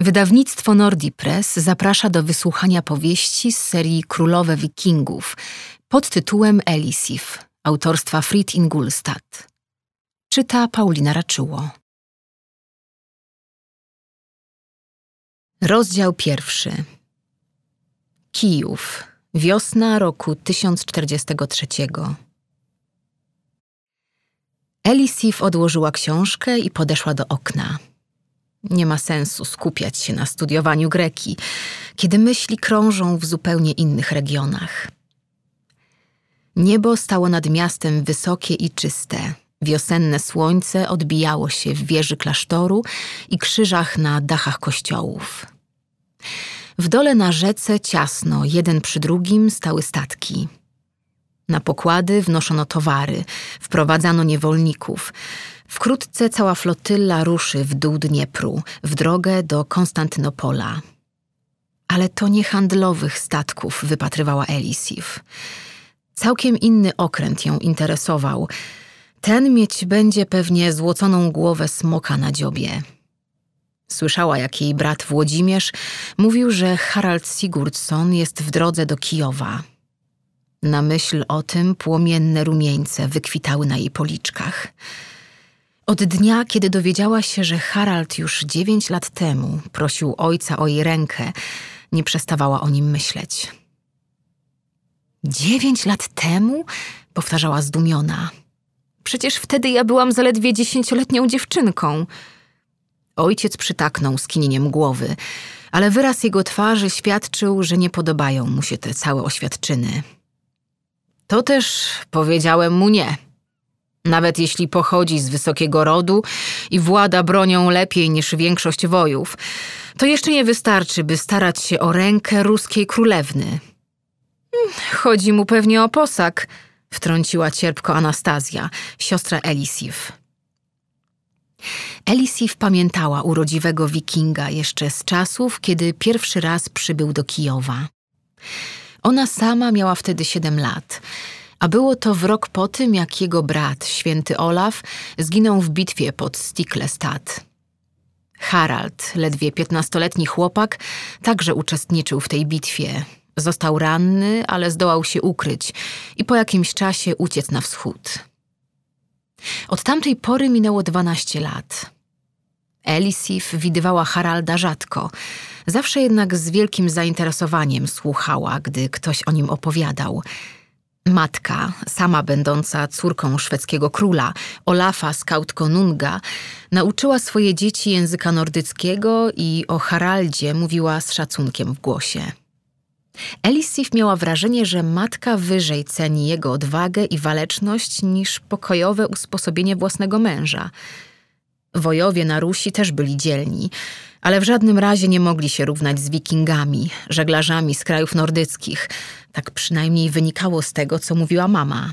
Wydawnictwo Nordi Press zaprasza do wysłuchania powieści z serii Królowe Wikingów pod tytułem Elisif, autorstwa Frid Ingolstadt. Czyta Paulina Raczyło. Rozdział 1. Kijów. Wiosna roku 1043. Elisif odłożyła książkę i podeszła do okna. Nie ma sensu skupiać się na studiowaniu greki, kiedy myśli krążą w zupełnie innych regionach. Niebo stało nad miastem wysokie i czyste. Wiosenne słońce odbijało się w wieży klasztoru i krzyżach na dachach kościołów. W dole na rzece ciasno, jeden przy drugim, stały statki. Na pokłady wnoszono towary, wprowadzano niewolników. Wkrótce cała flotylla ruszy w dół Dniepru, w drogę do Konstantynopola. Ale to nie handlowych statków wypatrywała Elisif. Całkiem inny okręt ją interesował. Ten mieć będzie pewnie złoconą głowę smoka na dziobie. Słyszała, jak jej brat Włodzimierz mówił, że Harald Sigurdsson jest w drodze do Kijowa. Na myśl o tym płomienne rumieńce wykwitały na jej policzkach. Od dnia, kiedy dowiedziała się, że Harald już 9 lat temu prosił ojca o jej rękę, nie przestawała o nim myśleć. 9 lat temu? Powtarzała zdumiona. Przecież wtedy ja byłam zaledwie 10-letnią dziewczynką. Ojciec przytaknął skinieniem głowy, ale wyraz jego twarzy świadczył, że nie podobają mu się te całe oświadczyny. To też powiedziałem mu nie. Nawet jeśli pochodzi z wysokiego rodu i włada bronią lepiej niż większość wojów, to jeszcze nie wystarczy, by starać się o rękę ruskiej królewny. Chodzi mu pewnie o posag, wtrąciła cierpko Anastazja, siostra Elisif. Elisif pamiętała urodziwego wikinga jeszcze z czasów, kiedy pierwszy raz przybył do Kijowa. Ona sama miała wtedy 7 lat, a było to w rok po tym, jak jego brat, święty Olaf, zginął w bitwie pod Stiklestad. Harald, ledwie 15-letni chłopak, także uczestniczył w tej bitwie. Został ranny, ale zdołał się ukryć i po jakimś czasie uciec na wschód. Od tamtej pory minęło 12 lat. Elisif widywała Haralda rzadko, zawsze jednak z wielkim zainteresowaniem słuchała, gdy ktoś o nim opowiadał. Matka, sama będąca córką szwedzkiego króla, Olafa z Kautkonunga, nauczyła swoje dzieci języka nordyckiego i o Haraldzie mówiła z szacunkiem w głosie. Elisif miała wrażenie, że matka wyżej ceni jego odwagę i waleczność niż pokojowe usposobienie własnego męża. Wojowie na Rusi też byli dzielni, ale w żadnym razie nie mogli się równać z wikingami, żeglarzami z krajów nordyckich. Tak przynajmniej wynikało z tego, co mówiła mama.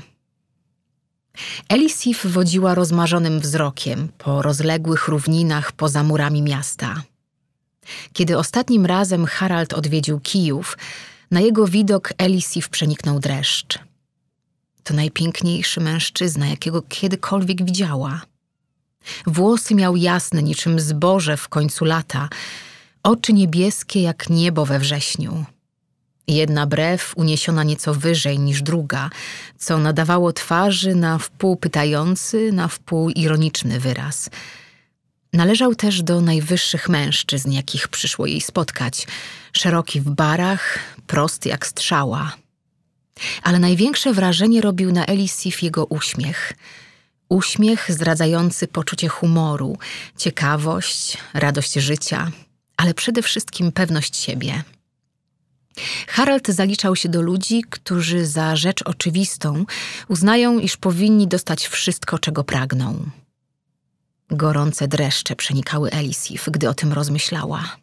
Elisif wodziła rozmarzonym wzrokiem po rozległych równinach poza murami miasta. Kiedy ostatnim razem Harald odwiedził Kijów, na jego widok Elisif przeniknął dreszcz. To najpiękniejszy mężczyzna, jakiego kiedykolwiek widziała. Włosy miał jasne niczym zboże w końcu lata, oczy niebieskie jak niebo we wrześniu. Jedna brew uniesiona nieco wyżej niż druga, co nadawało twarzy na wpół pytający, na wpół ironiczny wyraz. Należał też do najwyższych mężczyzn, jakich przyszło jej spotkać. Szeroki w barach, prosty jak strzała. Ale największe wrażenie robił na Elisif jego uśmiech. Uśmiech zdradzający poczucie humoru, ciekawość, radość życia, ale przede wszystkim pewność siebie. Harald zaliczał się do ludzi, którzy za rzecz oczywistą uznają, iż powinni dostać wszystko, czego pragną. Gorące dreszcze przenikały Elisif, gdy o tym rozmyślała.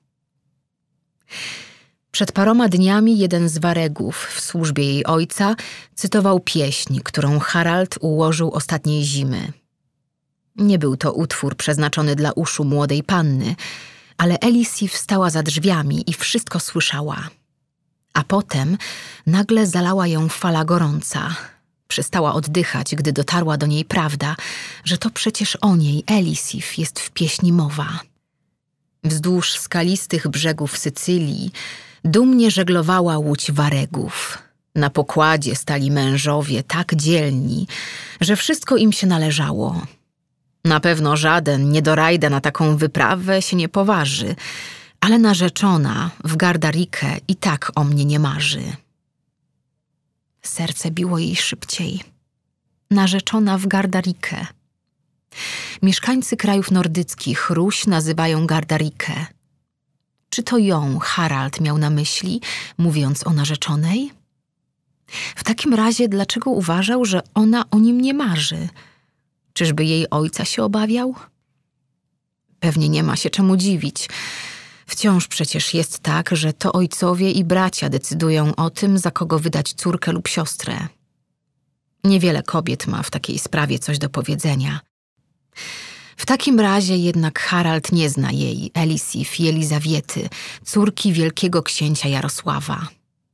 Przed paroma dniami jeden z waregów w służbie jej ojca cytował pieśń, którą Harald ułożył ostatniej zimy. Nie był to utwór przeznaczony dla uszu młodej panny, ale Elisif stała za drzwiami i wszystko słyszała. A potem nagle zalała ją fala gorąca. Przestała oddychać, gdy dotarła do niej prawda, że to przecież o niej, Elisif, jest w pieśni mowa. Wzdłuż skalistych brzegów Sycylii dumnie żeglowała łódź Waregów. Na pokładzie stali mężowie tak dzielni, że wszystko im się należało. Na pewno żaden niedorajda na taką wyprawę się nie poważy, ale narzeczona w Gardarike i tak o mnie nie marzy. Serce biło jej szybciej. Narzeczona w Gardarike. Mieszkańcy krajów nordyckich Ruś nazywają Gardarikę. Czy to ją Harald miał na myśli, mówiąc o narzeczonej? W takim razie dlaczego uważał, że ona o nim nie marzy? Czyżby jej ojca się obawiał? Pewnie nie ma się czemu dziwić. Wciąż przecież jest tak, że to ojcowie i bracia decydują o tym, za kogo wydać córkę lub siostrę. Niewiele kobiet ma w takiej sprawie coś do powiedzenia. W takim razie jednak Harald nie zna jej, Elisif i Elizawiety, córki wielkiego księcia Jarosława.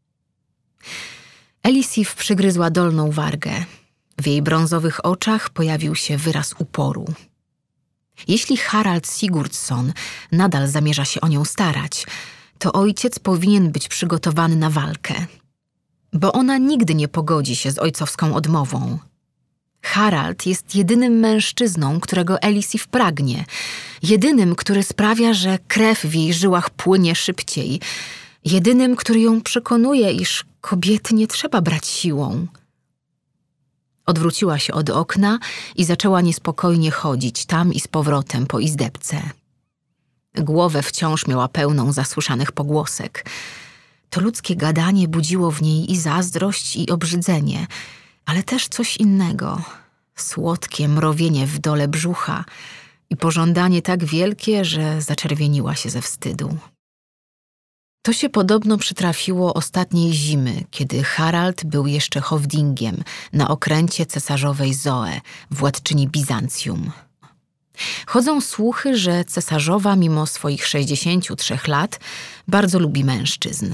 Elisif przygryzła dolną wargę. W jej brązowych oczach pojawił się wyraz uporu. Jeśli Harald Sigurdsson nadal zamierza się o nią starać, to ojciec powinien być przygotowany na walkę, bo ona nigdy nie pogodzi się z ojcowską odmową. Harald jest jedynym mężczyzną, którego Elisif pragnie, jedynym, który sprawia, że krew w jej żyłach płynie szybciej, jedynym, który ją przekonuje, iż kobiety nie trzeba brać siłą. Odwróciła się od okna i zaczęła niespokojnie chodzić tam i z powrotem po izdebce. Głowę wciąż miała pełną zasłyszanych pogłosek. To ludzkie gadanie budziło w niej i zazdrość, i obrzydzenie, ale też coś innego. Słodkie mrowienie w dole brzucha i pożądanie tak wielkie, że zaczerwieniła się ze wstydu. To się podobno przytrafiło ostatniej zimy, kiedy Harald był jeszcze Hofdingiem na okręcie cesarzowej Zoe, władczyni Bizancjum. Chodzą słuchy, że cesarzowa mimo swoich 63 lat bardzo lubi mężczyzn.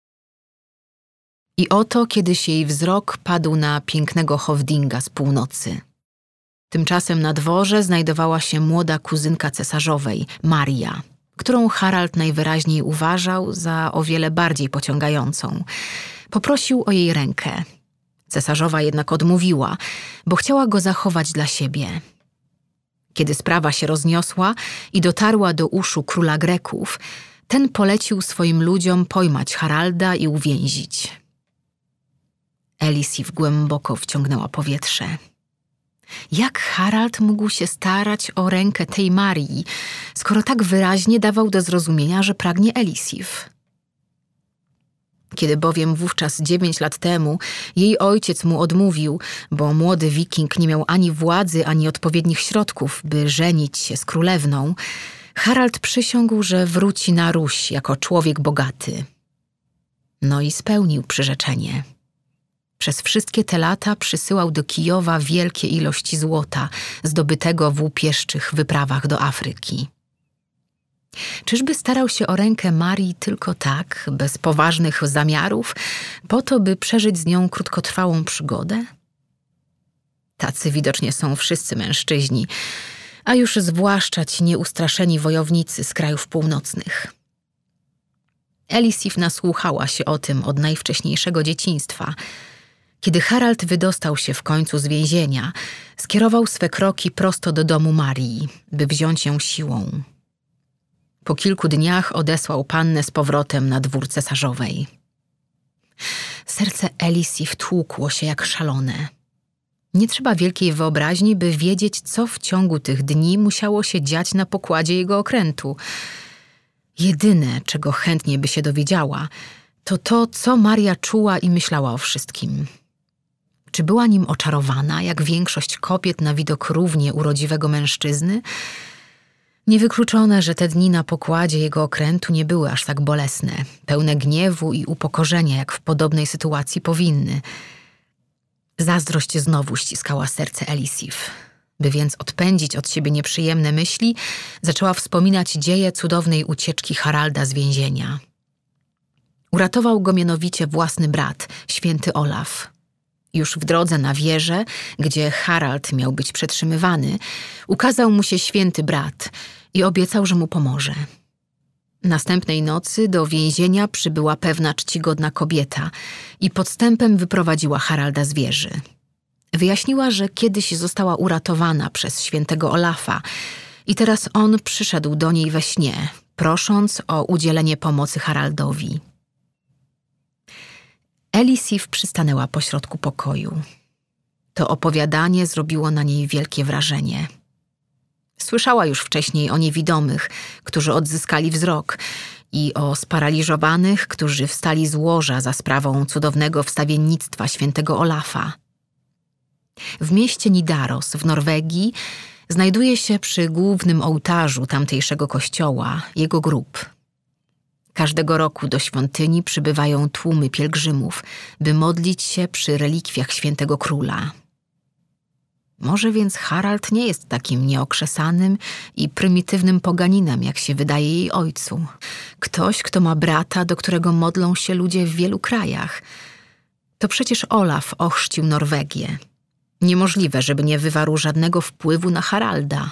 I oto kiedyś jej wzrok padł na pięknego Hofdinga z północy. Tymczasem na dworze znajdowała się młoda kuzynka cesarzowej, Maria, którą Harald najwyraźniej uważał za o wiele bardziej pociągającą. Poprosił o jej rękę. Cesarzowa jednak odmówiła, bo chciała go zachować dla siebie. Kiedy sprawa się rozniosła i dotarła do uszu króla Greków, ten polecił swoim ludziom pojmać Haralda i uwięzić. Elisif głęboko wciągnęła powietrze. Jak Harald mógł się starać o rękę tej Marii, skoro tak wyraźnie dawał do zrozumienia, że pragnie Elisif? Kiedy bowiem wówczas 9 lat temu jej ojciec mu odmówił, bo młody wiking nie miał ani władzy, ani odpowiednich środków, by żenić się z królewną, Harald przysiągł, że wróci na Ruś jako człowiek bogaty. No i spełnił przyrzeczenie. Przez wszystkie te lata przysyłał do Kijowa wielkie ilości złota, zdobytego w łupieszczych wyprawach do Afryki. Czyżby starał się o rękę Marii tylko tak, bez poważnych zamiarów, po to, by przeżyć z nią krótkotrwałą przygodę? Tacy widocznie są wszyscy mężczyźni, a już zwłaszcza ci nieustraszeni wojownicy z krajów północnych. Elisif nasłuchała się o tym od najwcześniejszego dzieciństwa. Kiedy Harald wydostał się w końcu z więzienia, skierował swe kroki prosto do domu Marii, by wziąć ją siłą. Po kilku dniach odesłał pannę z powrotem na dwór cesarzowej. Serce Elisif tłukło się jak szalone. Nie trzeba wielkiej wyobraźni, by wiedzieć, co w ciągu tych dni musiało się dziać na pokładzie jego okrętu. Jedyne, czego chętnie by się dowiedziała, to to, co Maria czuła i myślała o wszystkim. Czy była nim oczarowana, jak większość kobiet na widok równie urodziwego mężczyzny? Niewykluczone, że te dni na pokładzie jego okrętu nie były aż tak bolesne, pełne gniewu i upokorzenia, jak w podobnej sytuacji powinny. Zazdrość znowu ściskała serce Elisif. By więc odpędzić od siebie nieprzyjemne myśli, zaczęła wspominać dzieje cudownej ucieczki Haralda z więzienia. Uratował go mianowicie własny brat, święty Olaf. Już w drodze na wieżę, gdzie Harald miał być przetrzymywany, ukazał mu się święty brat i obiecał, że mu pomoże. Następnej nocy do więzienia przybyła pewna czcigodna kobieta i podstępem wyprowadziła Haralda z wieży. Wyjaśniła, że kiedyś została uratowana przez świętego Olafa i teraz on przyszedł do niej we śnie, prosząc o udzielenie pomocy Haraldowi. Elisif przystanęła pośrodku pokoju. To opowiadanie zrobiło na niej wielkie wrażenie. Słyszała już wcześniej o niewidomych, którzy odzyskali wzrok, i o sparaliżowanych, którzy wstali z łoża za sprawą cudownego wstawiennictwa świętego Olafa. W mieście Nidaros w Norwegii znajduje się przy głównym ołtarzu tamtejszego kościoła jego grób. Każdego roku do świątyni przybywają tłumy pielgrzymów, by modlić się przy relikwiach świętego króla. Może więc Harald nie jest takim nieokrzesanym i prymitywnym poganinem, jak się wydaje jej ojcu. Ktoś, kto ma brata, do którego modlą się ludzie w wielu krajach. To przecież Olaf ochrzcił Norwegię. Niemożliwe, żeby nie wywarł żadnego wpływu na Haralda.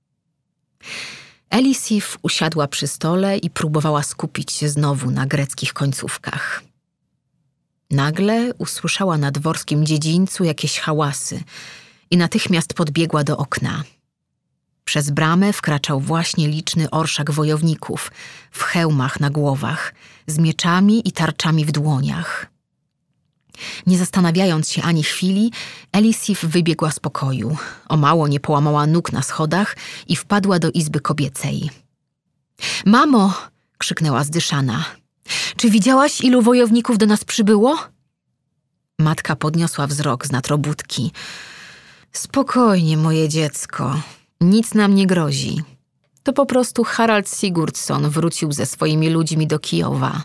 Elisif usiadła przy stole i próbowała skupić się znowu na greckich końcówkach. Nagle usłyszała na dworskim dziedzińcu jakieś hałasy i natychmiast podbiegła do okna. Przez bramę wkraczał właśnie liczny orszak wojowników w hełmach na głowach, z mieczami i tarczami w dłoniach. Nie zastanawiając się ani chwili, Elisif wybiegła z pokoju. O mało nie połamała nóg na schodach i wpadła do izby kobiecej. – Mamo! – krzyknęła zdyszana. – Czy widziałaś, ilu wojowników do nas przybyło? Matka podniosła wzrok z nad robótki. – Spokojnie, moje dziecko. Nic nam nie grozi. To po prostu Harald Sigurdsson wrócił ze swoimi ludźmi do Kijowa.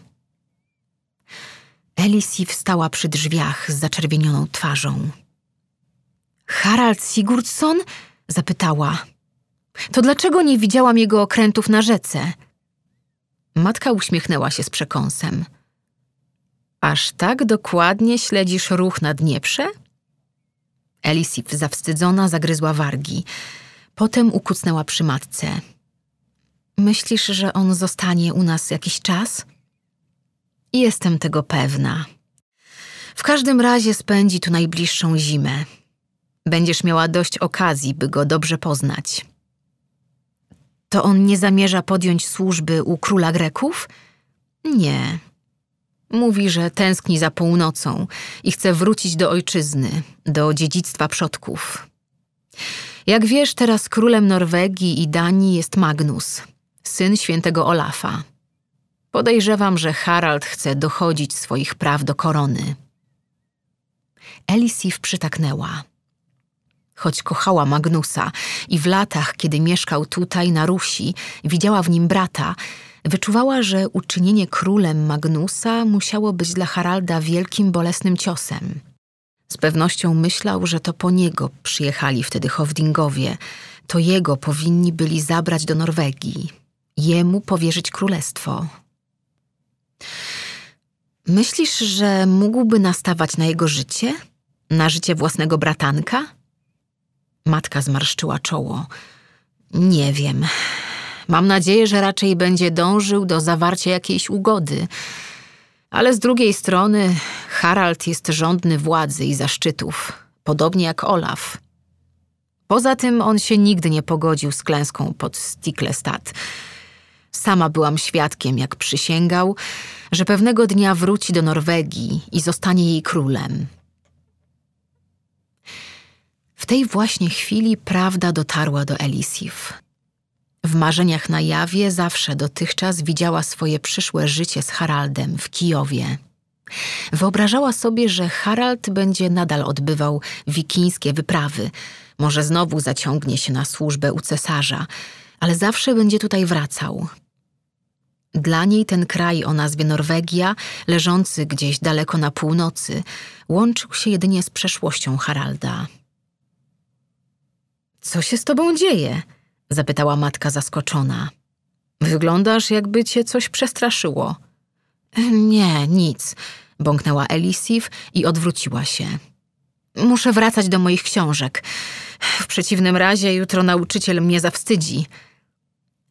Elisif stała przy drzwiach z zaczerwienioną twarzą. Harald Sigurdsson? Zapytała. To dlaczego nie widziałam jego okrętów na rzece? Matka uśmiechnęła się z przekąsem. Aż tak dokładnie śledzisz ruch na Dnieprze? Elisif zawstydzona zagryzła wargi. Potem ukucnęła przy matce. Myślisz, że on zostanie u nas jakiś czas? Jestem tego pewna. W każdym razie spędzi tu najbliższą zimę. Będziesz miała dość okazji, by go dobrze poznać. To on nie zamierza podjąć służby u króla Greków? Nie. Mówi, że tęskni za północą i chce wrócić do ojczyzny, do dziedzictwa przodków. Jak wiesz, teraz królem Norwegii i Danii jest Magnus, syn świętego Olafa. Podejrzewam, że Harald chce dochodzić swoich praw do korony. Elisif przytaknęła. Choć kochała Magnusa i w latach, kiedy mieszkał tutaj na Rusi, widziała w nim brata, wyczuwała, że uczynienie królem Magnusa musiało być dla Haralda wielkim, bolesnym ciosem. Z pewnością myślał, że to po niego przyjechali wtedy Hofdingowie, to jego powinni byli zabrać do Norwegii, jemu powierzyć królestwo. Myślisz, że mógłby nastawać na jego życie? Na życie własnego bratanka? Matka zmarszczyła czoło. Nie wiem. Mam nadzieję, że raczej będzie dążył do zawarcia jakiejś ugody. Ale z drugiej strony Harald jest żądny władzy i zaszczytów, podobnie jak Olaf. Poza tym on się nigdy nie pogodził z klęską pod Stiklestad. Sama byłam świadkiem, jak przysięgał, że pewnego dnia wróci do Norwegii i zostanie jej królem. W tej właśnie chwili prawda dotarła do Elisif. W marzeniach na jawie zawsze dotychczas widziała swoje przyszłe życie z Haraldem w Kijowie. Wyobrażała sobie, że Harald będzie nadal odbywał wikińskie wyprawy, może znowu zaciągnie się na służbę u cesarza, ale zawsze będzie tutaj wracał. Dla niej ten kraj o nazwie Norwegia, leżący gdzieś daleko na północy, łączył się jedynie z przeszłością Haralda. – Co się z tobą dzieje? – zapytała matka zaskoczona. – Wyglądasz, jakby cię coś przestraszyło. – Nie, nic – bąknęła Elisif i odwróciła się. – Muszę wracać do moich książek. W przeciwnym razie jutro nauczyciel mnie zawstydzi.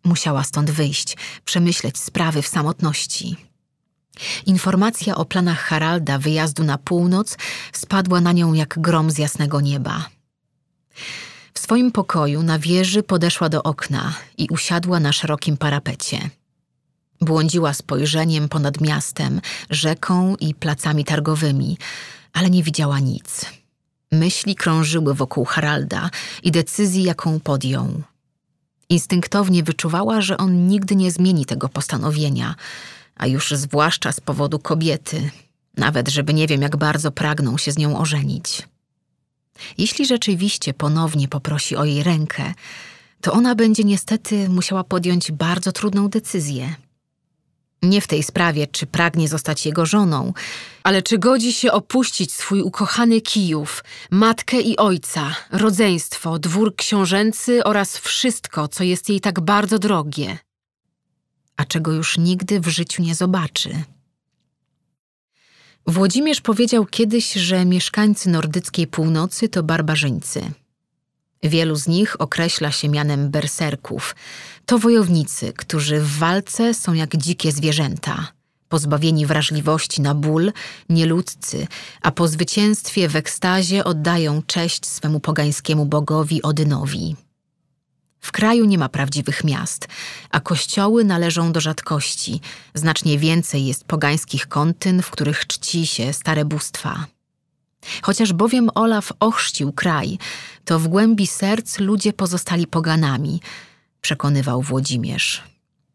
Musiała stąd wyjść, przemyśleć sprawy w samotności. Informacja o planach Haralda wyjazdu na północ spadła na nią jak grom z jasnego nieba. W swoim pokoju na wieży podeszła do okna i usiadła na szerokim parapecie. Błądziła spojrzeniem ponad miastem, rzeką i placami targowymi, ale nie widziała nic. Myśli krążyły wokół Haralda i decyzji, jaką podjął. Instynktownie wyczuwała, że on nigdy nie zmieni tego postanowienia, a już zwłaszcza z powodu kobiety, nawet żeby nie wiem, jak bardzo pragnął się z nią ożenić. Jeśli rzeczywiście ponownie poprosi o jej rękę, to ona będzie niestety musiała podjąć bardzo trudną decyzję. Nie w tej sprawie, czy pragnie zostać jego żoną, ale czy godzi się opuścić swój ukochany Kijów, matkę i ojca, rodzeństwo, dwór książęcy oraz wszystko, co jest jej tak bardzo drogie, a czego już nigdy w życiu nie zobaczy. Włodzimierz powiedział kiedyś, że mieszkańcy nordyckiej północy to barbarzyńcy. Wielu z nich określa się mianem berserków. To wojownicy, którzy w walce są jak dzikie zwierzęta, pozbawieni wrażliwości na ból, nieludzcy, a po zwycięstwie w ekstazie oddają cześć swemu pogańskiemu bogowi Odynowi. W kraju nie ma prawdziwych miast, a kościoły należą do rzadkości. Znacznie więcej jest pogańskich kontyn, w których czci się stare bóstwa. Chociaż bowiem Olaf ochrzcił kraj, to w głębi serc ludzie pozostali poganami, przekonywał Włodzimierz.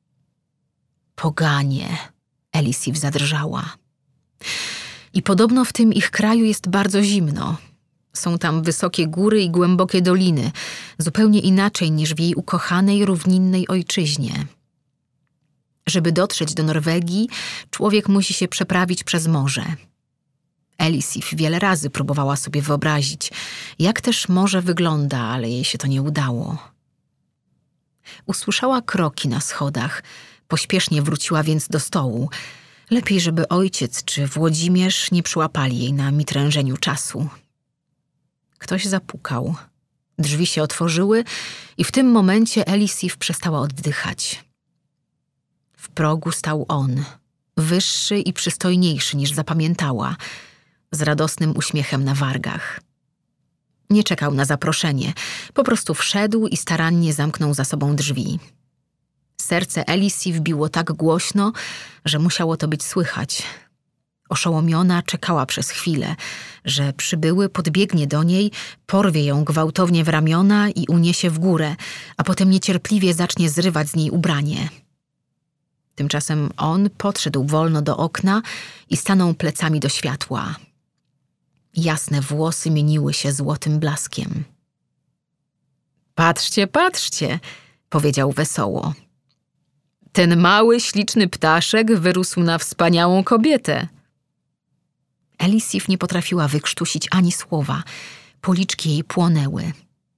Poganie, Elisif zadrżała. I podobno w tym ich kraju jest bardzo zimno. Są tam wysokie góry i głębokie doliny, zupełnie inaczej niż w jej ukochanej, równinnej ojczyźnie. Żeby dotrzeć do Norwegii, człowiek musi się przeprawić przez morze. Elisif wiele razy próbowała sobie wyobrazić, jak też morze wygląda, ale jej się to nie udało. Usłyszała kroki na schodach, pośpiesznie wróciła więc do stołu. Lepiej, żeby ojciec czy Włodzimierz nie przyłapali jej na mitrężeniu czasu. Ktoś zapukał. Drzwi się otworzyły i w tym momencie Elisif przestała oddychać. W progu stał on, wyższy i przystojniejszy niż zapamiętała, z radosnym uśmiechem na wargach. Nie czekał na zaproszenie, po prostu wszedł i starannie zamknął za sobą drzwi. Serce Elisif biło tak głośno, że musiało to być słychać. Oszołomiona czekała przez chwilę, że przybyły podbiegnie do niej, porwie ją gwałtownie w ramiona i uniesie w górę, a potem niecierpliwie zacznie zrywać z niej ubranie. Tymczasem on podszedł wolno do okna i stanął plecami do światła. Jasne włosy mieniły się złotym blaskiem. Patrzcie, patrzcie, powiedział wesoło. Ten mały, śliczny ptaszek wyrósł na wspaniałą kobietę. Elisif nie potrafiła wykrztusić ani słowa. Policzki jej płonęły.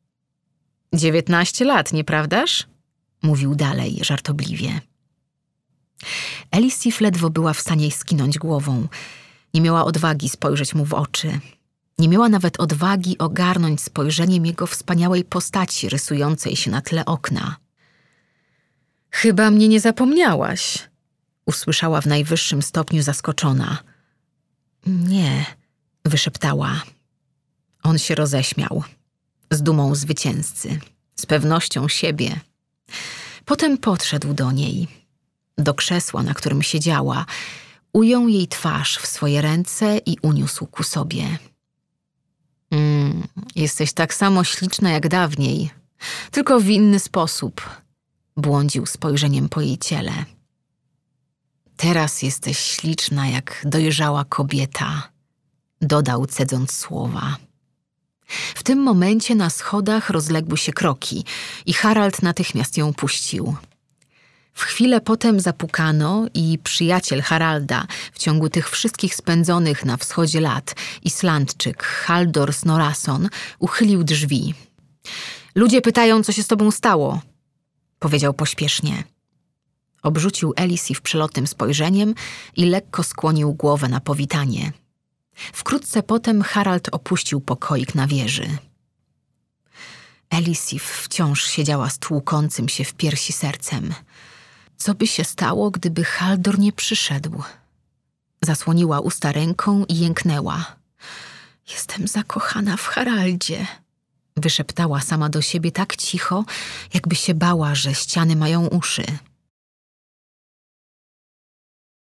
19 lat, nieprawdaż? Mówił dalej, żartobliwie. Elisif ledwo była w stanie skinąć głową. Nie miała odwagi spojrzeć mu w oczy. Nie miała nawet odwagi ogarnąć spojrzeniem jego wspaniałej postaci rysującej się na tle okna. Chyba mnie nie zapomniałaś, usłyszała w najwyższym stopniu zaskoczona. Nie, wyszeptała. On się roześmiał, z dumą zwycięzcy, z pewnością siebie. Potem podszedł do niej, do krzesła, na którym siedziała, ujął jej twarz w swoje ręce i uniósł ku sobie. Jesteś tak samo śliczna jak dawniej, tylko w inny sposób, błądził spojrzeniem po jej ciele. Teraz jesteś śliczna jak dojrzała kobieta, dodał, cedząc słowa. W tym momencie na schodach rozległy się kroki i Harald natychmiast ją puścił. W chwilę potem zapukano i przyjaciel Haralda, w ciągu tych wszystkich spędzonych na wschodzie lat, Islandczyk Halldor Snorason, uchylił drzwi. Ludzie pytają, co się z tobą stało, powiedział pośpiesznie. Obrzucił Elisif przelotnym spojrzeniem i lekko skłonił głowę na powitanie. Wkrótce potem Harald opuścił pokoik na wieży. Elisif wciąż siedziała z tłukącym się w piersi sercem. Co by się stało, gdyby Haldor nie przyszedł? Zasłoniła usta ręką i jęknęła. Jestem zakochana w Haraldzie. Wyszeptała sama do siebie tak cicho, jakby się bała, że ściany mają uszy.